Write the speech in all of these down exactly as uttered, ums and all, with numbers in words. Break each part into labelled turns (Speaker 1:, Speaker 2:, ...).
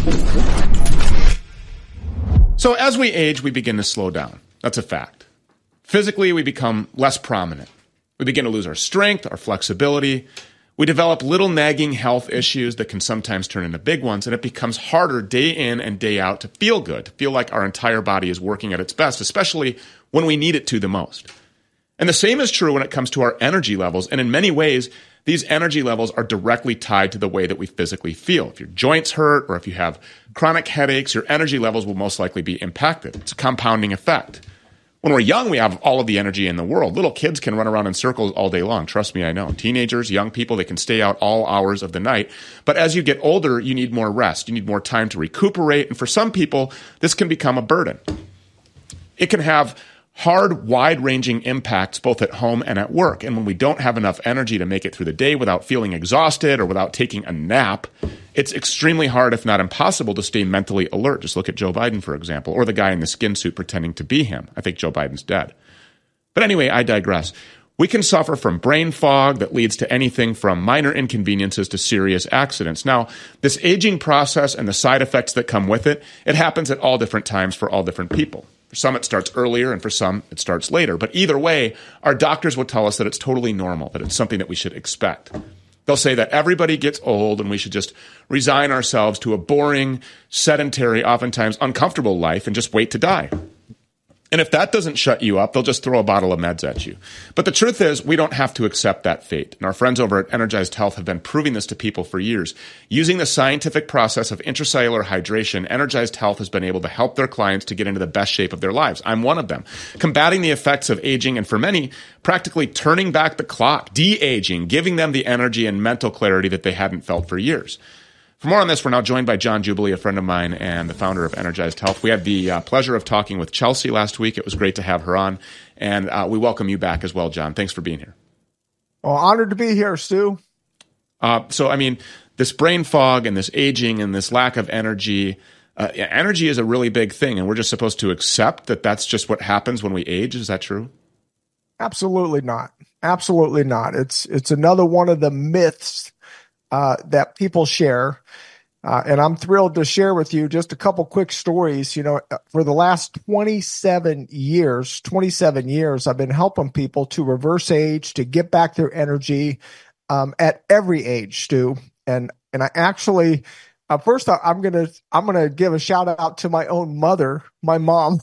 Speaker 1: So as we age, we begin to slow down. That's a fact. Physically, we become less prominent. We begin to lose our strength, our flexibility. We develop little nagging health issues that can sometimes turn into big ones, and it becomes harder day in and day out to feel good, to feel like our entire body is working at its best, especially when we need it to the most. And the same is true when it comes to our energy levels, and in many ways, these energy levels are directly tied to the way that we physically feel. If your joints hurt or if you have chronic headaches, your energy levels will most likely be impacted. It's a compounding effect. When we're young, we have all of the energy in the world. Little kids can run around in circles all day long. Trust me, I know. Teenagers, young people, they can stay out all hours of the night. But as you get older, you need more rest. You need more time to recuperate. And for some people, this can become a burden. It can have hard, wide-ranging impacts both at home and at work. And when we don't have enough energy to make it through the day without feeling exhausted or without taking a nap, it's extremely hard, if not impossible, to stay mentally alert. Just look at Joe Biden, for example, or the guy in the skin suit pretending to be him. I think Joe Biden's dead. But anyway, I digress. We can suffer from brain fog that leads to anything from minor inconveniences to serious accidents. Now, this aging process and the side effects that come with it, it happens at all different times for all different people. For some, it starts earlier, and for some, it starts later. But either way, our doctors will tell us that it's totally normal, that it's something that we should expect. They'll say that everybody gets old and we should just resign ourselves to a boring, sedentary, oftentimes uncomfortable life and just wait to die. And if that doesn't shut you up, they'll just throw a bottle of meds at you. But the truth is, we don't have to accept that fate. And our friends over at Energized Health have been proving this to people for years. Using the scientific process of intracellular hydration, Energized Health has been able to help their clients to get into the best shape of their lives. I'm one of them. Combating the effects of aging, and for many, practically turning back the clock, de-aging, giving them the energy and mental clarity that they hadn't felt for years. For more on this, we're now joined by John Jubilee, a friend of mine and the founder of Energized Health. We had the uh, pleasure of talking with Chelsea last week. It was great to have her on, and uh, we welcome you back as well, John. Thanks for being here.
Speaker 2: Well, honored to be here, Stu.
Speaker 1: Uh, so, I mean, this brain fog and this aging and this lack of energy, uh, energy is a really big thing, and we're just supposed to accept that that's just what happens when we age. Is that true?
Speaker 2: Absolutely not. Absolutely not. It's it's another one of the myths Uh, that people share. Uh, and I'm thrilled to share with you just a couple quick stories. You know, for the last twenty-seven years, twenty-seven years, I've been helping people to reverse age, to get back their energy um, at every age, Stu. And and I actually, uh, first I'm gonna I'm gonna give a shout out to my own mother, my mom,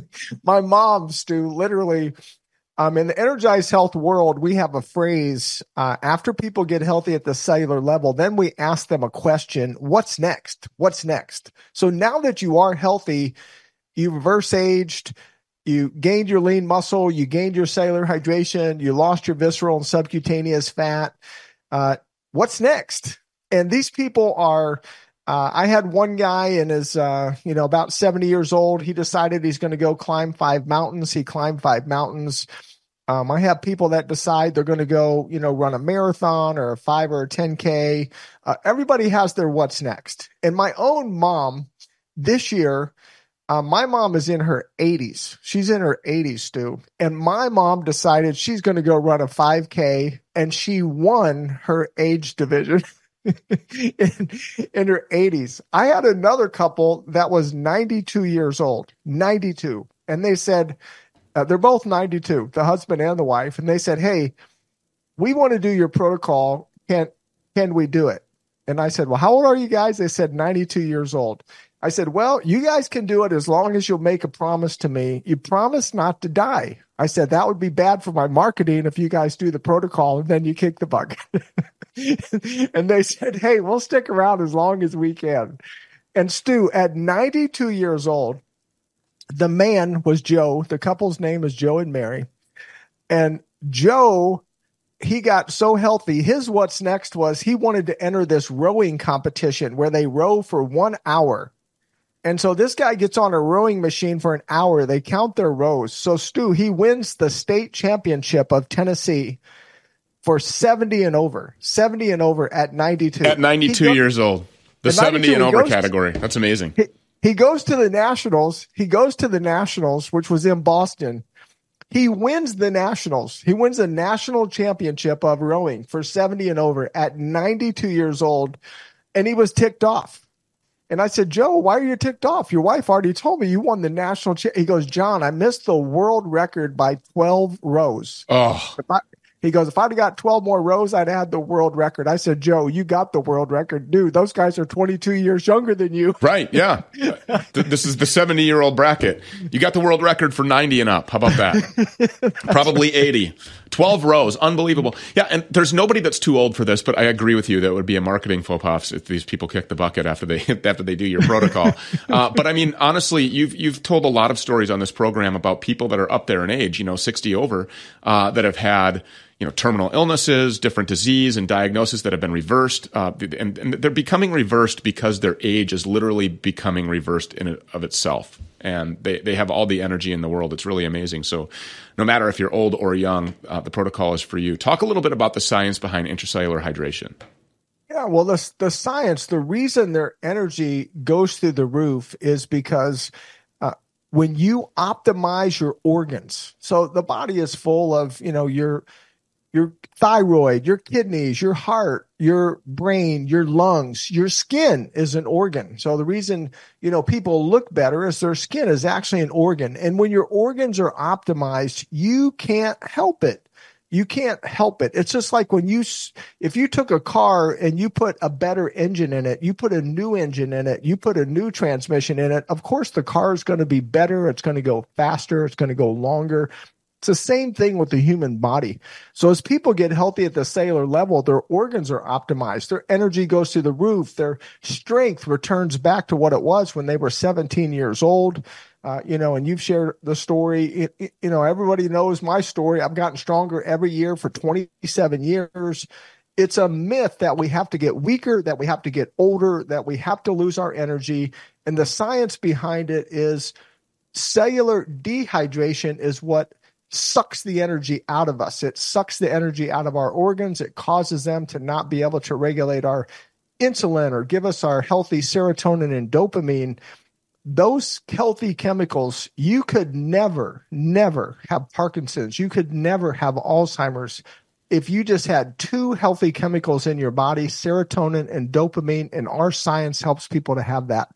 Speaker 2: my mom, Stu. Literally, Um, in the Energized Health world, we have a phrase, uh, after people get healthy at the cellular level, then we ask them a question, what's next? What's next? So now that you are healthy, you reverse aged, you gained your lean muscle, you gained your cellular hydration, you lost your visceral and subcutaneous fat. Uh, what's next? And these people are, uh, I had one guy in his, uh, you know, about seventy years old. He decided he's going to go climb five mountains. He climbed five mountains. Um, I have people that decide they're going to go, you know, run a marathon or a five or a ten K. Uh, everybody has their what's next. And my own mom this year, uh, my mom is in her eighties. She's in her eighties, Stu. And my mom decided she's going to go run a five K, and she won her age division in, in her eighties. I had another couple that was ninety-two years old, ninety-two. And they said, Uh, they're both ninety-two, the husband and the wife. And they said, hey, we want to do your protocol. Can, can we do it? And I said, well, how old are you guys? They said ninety-two years old. I said, well, you guys can do it as long as you'll make a promise to me. You promise not to die. I said, that would be bad for my marketing if you guys do the protocol and then you kick the bucket. And they said, hey, we'll stick around as long as we can. And Stu, at ninety-two years old, the man was Joe. The couple's name is Joe and Mary. And Joe, he got so healthy. His what's next was he wanted to enter this rowing competition where they row for one hour. And so this guy gets on a rowing machine for an hour. They count their rows. So Stu, he wins the state championship of Tennessee for seventy and over, seventy and over at ninety-two.
Speaker 1: At ninety-two go- years old, the seventy and over category. That's amazing.
Speaker 2: He, He goes to the Nationals. He goes to the Nationals, which was in Boston. He wins the Nationals. He wins a national championship of rowing for seventy and over at ninety-two years old. And he was ticked off. And I said, Joe, why are you ticked off? Your wife already told me you won the national cha-. He goes, John, I missed the world record by twelve rows.
Speaker 1: Oh,
Speaker 2: If I, he goes, if I'd have got twelve more rows, I'd had the world record. I said, Joe, you got the world record. Dude, those guys are twenty-two years younger than you.
Speaker 1: right. Yeah. This is the seventy-year-old bracket. You got the world record for ninety and up. How about that? Probably eighty. twelve rows. Unbelievable. Yeah, and there's nobody that's too old for this, but I agree with you that it would be a marketing faux pas if these people kick the bucket after they after they do your protocol. Uh, but I mean, honestly, you've you've told a lot of stories on this program about people that are up there in age, you know, sixty over, uh, that have had, you know, terminal illnesses, different disease and diagnosis that have been reversed. Uh, and, and they're becoming reversed because their age is literally becoming reversed in and of itself. And they, they have all the energy in the world. It's really amazing. So no matter if you're old or young, uh, the protocol is for you. Talk a little bit about the science behind intracellular hydration.
Speaker 2: Yeah, well, the, the science, the reason their energy goes through the roof is because uh, when you optimize your organs, so the body is full of, you know, your your thyroid, your kidneys, your heart, your brain, your lungs, your skin is an organ. So the reason, you know, people look better is their skin is actually an organ. And when your organs are optimized, you can't help it. You can't help it. It's just like when you, if you took a car and you put a better engine in it, you put a new engine in it, you put a new transmission in it, of course the car is going to be better. It's going to go faster. It's going to go longer. It's the same thing with the human body. So as people get healthy at the cellular level, their organs are optimized. Their energy goes through the roof. Their strength returns back to what it was when they were seventeen years old. Uh, you know, and you've shared the story. It, it, you know, everybody knows my story. I've gotten stronger every year for twenty-seven years. It's a myth that we have to get weaker, that we have to get older, that we have to lose our energy. And the science behind it is cellular dehydration is what sucks the energy out of us. It sucks the energy out of our organs. It causes them to not be able to regulate our insulin or give us our healthy serotonin and dopamine. Those healthy chemicals, you could never, never have Parkinson's. You could never have Alzheimer's if you just had two healthy chemicals in your body, serotonin and dopamine, and our science helps people to have that.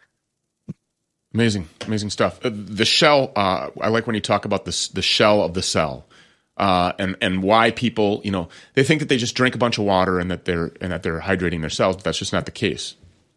Speaker 1: Amazing, amazing stuff. Uh, the shell, uh, I like when you talk about this, the shell of the cell, uh, and and why people, you know, they think that they just drink a bunch of water and that they're and that they're hydrating their cells. But that's just not the case.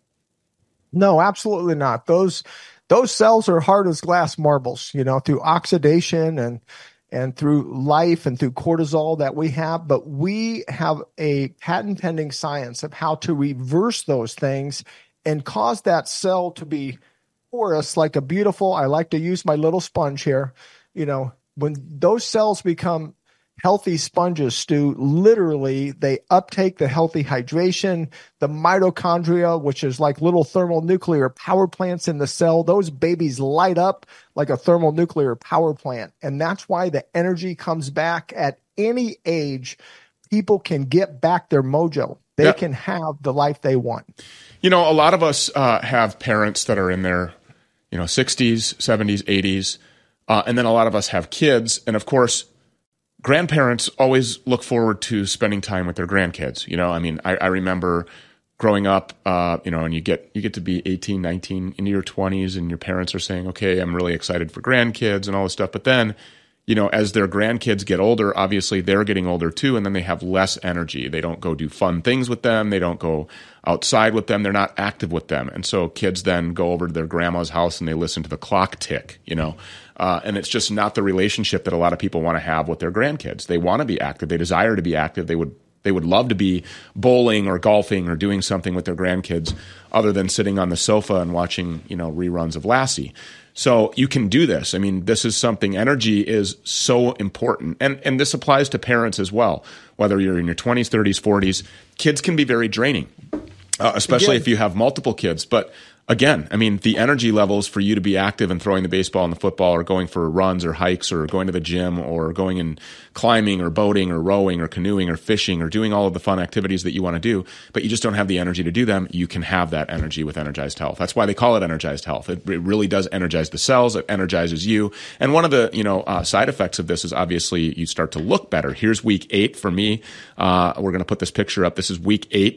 Speaker 2: No, absolutely not. Those those cells are hard as glass marbles, you know, through oxidation and and through life and through cortisol that we have. But we have a patent pending science of how to reverse those things and cause that cell to be porous, like a beautiful, I like to use my little sponge here. You know, when those cells become healthy sponges, Stu, literally they uptake the healthy hydration, the mitochondria, which is like little thermonuclear power plants in the cell. Those babies light up like a thermonuclear power plant. And that's why the energy comes back at any age. People can get back their mojo. They yeah. can have the life they want.
Speaker 1: You know, a lot of us uh, have parents that are in their, you know, sixties, seventies, eighties, uh, and then a lot of us have kids. And of course, grandparents always look forward to spending time with their grandkids. You know, I mean, I, I remember growing up, uh, you know, and you get you get to be eighteen, nineteen, into your twenties, and your parents are saying, okay, I'm really excited for grandkids and all this stuff. But then, you know, as their grandkids get older, obviously they're getting older too, and then they have less energy. They don't go do fun things with them. They don't go outside with them. They're not active with them. And so kids then go over to their grandma's house and they listen to the clock tick, you know. Uh, and it's just not the relationship that a lot of people want to have with their grandkids. They want to be active. They desire to be active. They would they would love to be bowling or golfing or doing something with their grandkids other than sitting on the sofa and watching, you know, reruns of Lassie. So you can do this. I mean, this is something, energy is so important. And and this applies to parents as well. Whether you're in your twenties, thirties, forties, kids can be very draining, uh, especially again, if you have multiple kids. But again, I mean, the energy levels for you to be active and throwing the baseball and the football or going for runs or hikes or going to the gym or going and climbing or boating or rowing or canoeing or fishing or doing all of the fun activities that you want to do, but you just don't have the energy to do them, you can have that energy with Energized Health. That's why they call it Energized Health. It, it really does energize the cells. It energizes you. And one of the, you know, uh, side effects of this is obviously you start to look better. Here's week eight for me. Uh, we're going to put this picture up. This is week eight.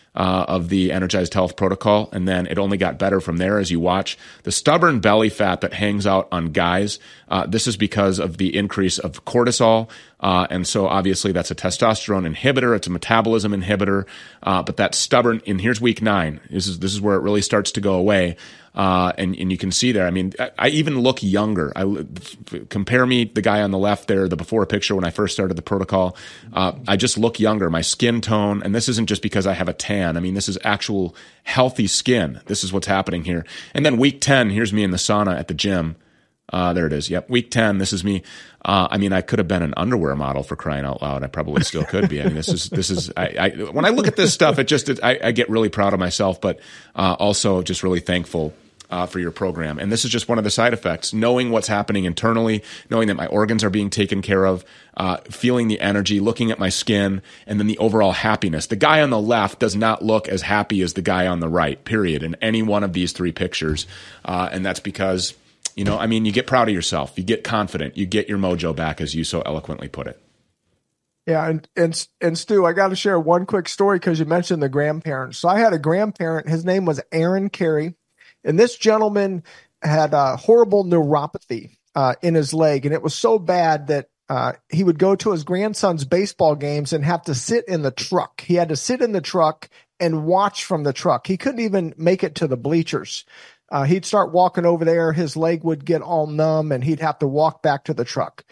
Speaker 1: uh, of the Energized Health protocol, and then it only got better from there as you watch. The stubborn belly fat that hangs out on guys, uh, this is because of the increase of cortisol, uh, and so obviously that's a testosterone inhibitor, it's a metabolism inhibitor, uh, but that stubborn, and here's week nine, this is, this is where it really starts to go away. Uh, and, and you can see there, I mean, I, I even look younger. I compare me, the guy on the left there, the before picture when I first started the protocol. Uh, I just look younger. My skin tone, and this isn't just because I have a tan. I mean, this is actual healthy skin. This is what's happening here. And then week ten, here's me in the sauna at the gym. Uh, there it is. Yep. Week ten, this is me. Uh, I mean, I could have been an underwear model, for crying out loud. I probably still could be. I mean, this is, this is, I, I when I look at this stuff, it just, it, I, I get really proud of myself, but, uh, also just really thankful, uh, for your program. And this is just one of the side effects, knowing what's happening internally, knowing that my organs are being taken care of, uh, feeling the energy, looking at my skin, and then the overall happiness. The guy on the left does not look as happy as the guy on the right, period, in any one of these three pictures. Uh, and that's because, you know, I mean, you get proud of yourself, you get confident, you get your mojo back, as you so eloquently put it.
Speaker 2: Yeah, and and and Stu, I got to share one quick story because you mentioned the grandparents. So I had a grandparent. His name was Aaron Carey, and this gentleman had a horrible neuropathy uh, in his leg, and it was so bad that uh, he would go to his grandson's baseball games and have to sit in the truck. He had to sit in the truck and watch from the truck. He couldn't even make it to the bleachers. Uh, he'd start walking over there. His leg would get all numb, and he'd have to walk back to the truck.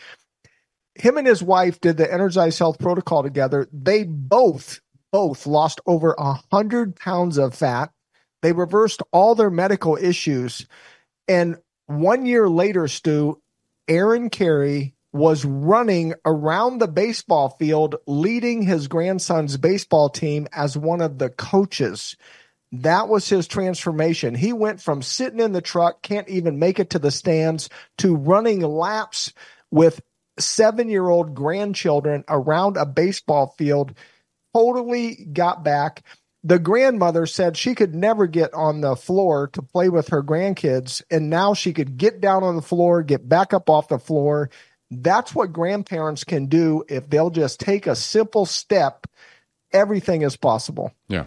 Speaker 2: Him and his wife did the Energized Health protocol together. They both, both lost over one hundred pounds of fat. They reversed all their medical issues. And one year later, Stu, Aaron Carey was running around the baseball field, leading his grandson's baseball team as one of the coaches. That was his transformation. He went from sitting in the truck, can't even make it to the stands, to running laps with seven-year-old grandchildren around a baseball field, totally got back. The grandmother said she could never get on the floor to play with her grandkids, and now she could get down on the floor, get back up off the floor. That's what grandparents can do if they'll just take a simple step. Everything is possible.
Speaker 1: Yeah.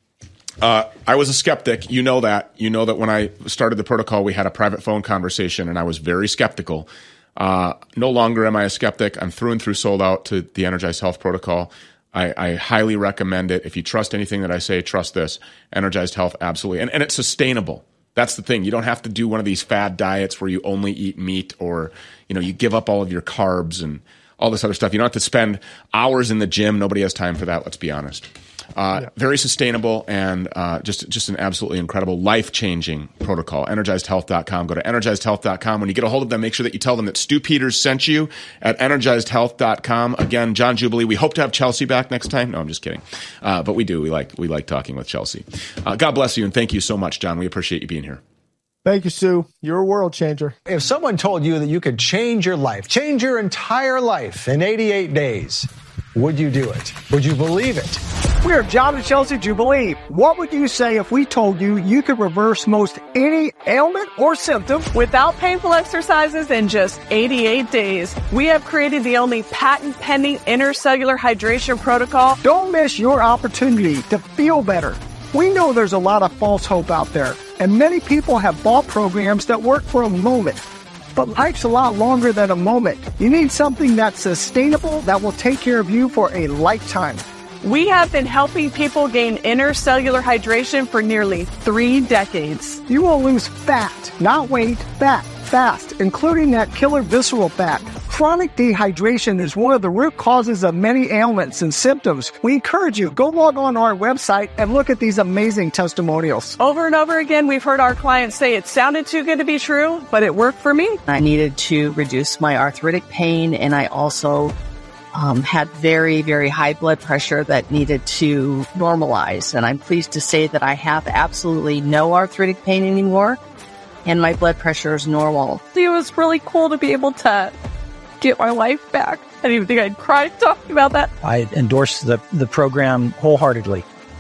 Speaker 1: Uh, I was a skeptic. You know that. You know that when I started the protocol, we had a private phone conversation, and I was very skeptical. Uh, no longer am I a skeptic. I'm through and through sold out to the Energized Health protocol. I, I highly recommend it. If you trust anything that I say, trust this. Energized Health, absolutely. And, and it's sustainable. That's the thing. You don't have to do one of these fad diets where you only eat meat, or, you know, you give up all of your carbs and all this other stuff. You don't have to spend hours in the gym. Nobody has time for that, let's be honest. Uh, yeah. Very sustainable, and uh, just just an absolutely incredible, life-changing protocol. energized health dot com. Go to energized health dot com. When you get a hold of them, make sure that you tell them that Stu Peters sent you at energized health dot com. Again, John Jubilee. We hope to have Chelsea back next time. No, I'm just kidding. Uh, but we do. We like we like talking with Chelsea. Uh, God bless you, and thank you so much, John. We appreciate you being here.
Speaker 2: Thank you, Stu. You're a world changer.
Speaker 3: If someone told you that you could change your life, change your entire life in eighty-eight days, would you do it? Would you believe it?
Speaker 4: We're John and Chelsea Jubilee. What would you say if we told you you could reverse most any ailment or symptom
Speaker 5: without painful exercises in just eighty-eight days? We have created the only patent-pending intercellular hydration protocol.
Speaker 4: Don't miss your opportunity to feel better. We know there's a lot of false hope out there, and many people have bought programs that work for a moment. But life's a lot longer than a moment. You need something that's sustainable, that will take care of you for a lifetime.
Speaker 5: We have been helping people gain intercellular hydration for nearly three decades.
Speaker 4: You will lose fat, not weight, fat, fast, including that killer visceral fat. Chronic dehydration is one of the root causes of many ailments and symptoms. We encourage you, go log on our website and look at these amazing testimonials.
Speaker 5: Over and over again, we've heard our clients say it sounded too good to be true, but it worked for me.
Speaker 6: I needed to reduce my arthritic pain, and I also um, had very, very high blood pressure that needed to normalize. And I'm pleased to say that I have absolutely no arthritic pain anymore, and my blood pressure is normal.
Speaker 5: It was really cool to be able to get my life back. I didn't even think I'd cry talking about that.
Speaker 7: I endorse the, the program wholeheartedly.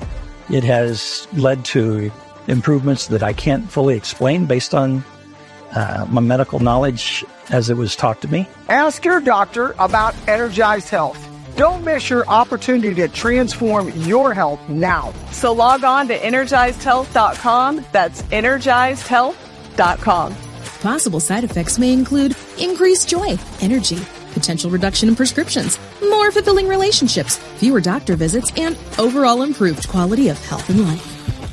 Speaker 7: It has led to improvements that I can't fully explain based on uh, my medical knowledge as it was taught to me.
Speaker 4: Ask your doctor about Energized Health. Don't miss your opportunity to transform your health now.
Speaker 5: So log on to energized health dot com. That's energized health dot com.
Speaker 8: Possible side effects may include increased joy, energy, potential reduction in prescriptions, more fulfilling relationships, fewer doctor visits, and overall improved quality of health and life.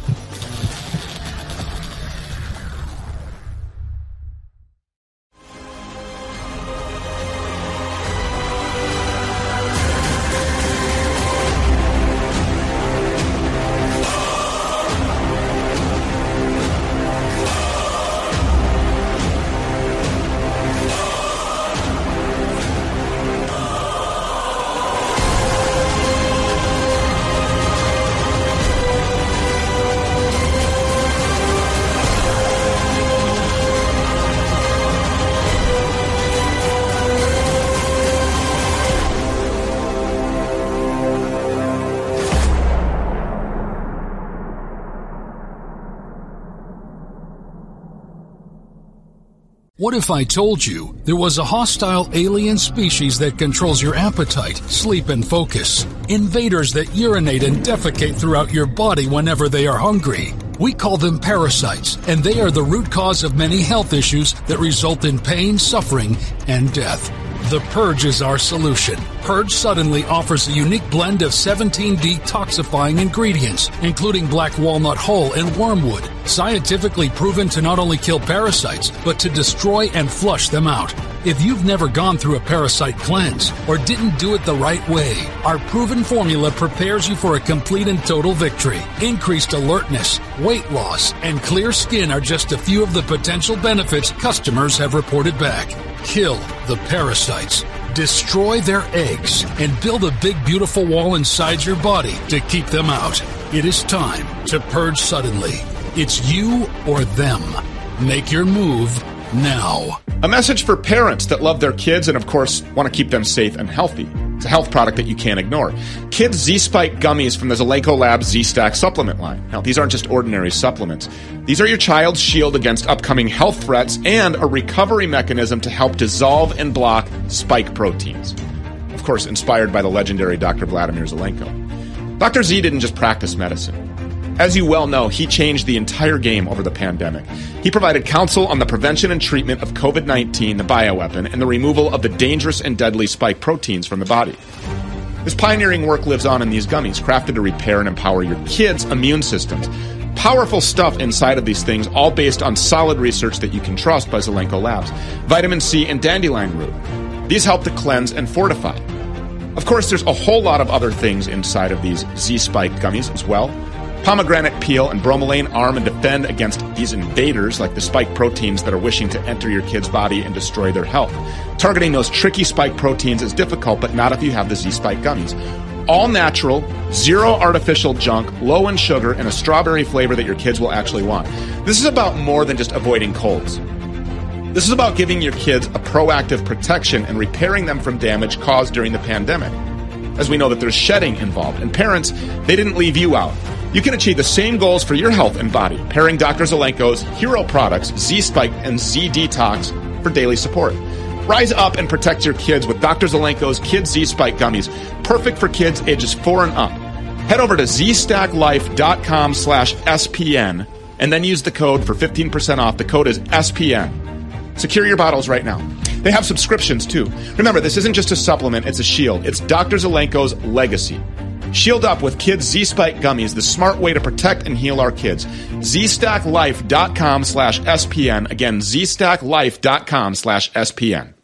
Speaker 9: What if I told you there was a hostile alien species that controls your appetite, sleep, and focus? Invaders that urinate and defecate throughout your body whenever they are hungry. We call them parasites, and they are the root cause of many health issues that result in pain, suffering, and death. The Purge is our solution. Purge Suddenly offers a unique blend of seventeen detoxifying ingredients, including black walnut hull and wormwood, scientifically proven to not only kill parasites, but to destroy and flush them out. If you've never gone through a parasite cleanse or didn't do it the right way, our proven formula prepares you for a complete and total victory. Increased alertness, weight loss, and clear skin are just a few of the potential benefits customers have reported back. Kill the parasites, destroy their eggs, and build a big, beautiful wall inside your body to keep them out. It is time to purge suddenly. It's you or them. Make your move now.
Speaker 1: A message for parents that love their kids and, of course, want to keep them safe and healthy. It's a health product that you can't ignore. Kids Z-Spike gummies from the Zelenko Labs Z-Stack supplement line. Now, these aren't just ordinary supplements. These are your child's shield against upcoming health threats and a recovery mechanism to help dissolve and block spike proteins. Of course, inspired by the legendary Doctor Vladimir Zelenko. Doctor Z didn't just practice medicine. As you well know, he changed the entire game over the pandemic. He provided counsel on the prevention and treatment of COVID nineteen, the bioweapon, and the removal of the dangerous and deadly spike proteins from the body. His pioneering work lives on in these gummies, crafted to repair and empower your kids' immune systems. Powerful stuff inside of these things, all based on solid research that you can trust by Zelenko Labs. Vitamin C and dandelion root. These help to cleanse and fortify. Of course, there's a whole lot of other things inside of these Z-Spike gummies as well. Pomegranate peel and bromelain arm and defend against these invaders like the spike proteins that are wishing to enter your kid's body and destroy their health. Targeting those tricky spike proteins is difficult, but not if you have the Z-Spike gummies. All natural, zero artificial junk, low in sugar, and a strawberry flavor that your kids will actually want. This is about more than just avoiding colds. This is about giving your kids a proactive protection and repairing them from damage caused during the pandemic. As we know that there's shedding involved, and parents, they didn't leave you out. You can achieve the same goals for your health and body, pairing Doctor Zelenko's hero products, Z-Spike and Z-Detox, for daily support. Rise up and protect your kids with Doctor Zelenko's Kids Z-Spike gummies, perfect for kids ages four and up. Head over to z stack life dot com slash S P N and then use the code for fifteen percent off. The code is S P N. Secure your bottles right now. They have subscriptions too. Remember, this isn't just a supplement, it's a shield. It's Doctor Zelenko's legacy. Shield up with Kids Z-Spike gummies, the smart way to protect and heal our kids. z stack life dot com slash S P N. Again, z stack life dot com slash S P N.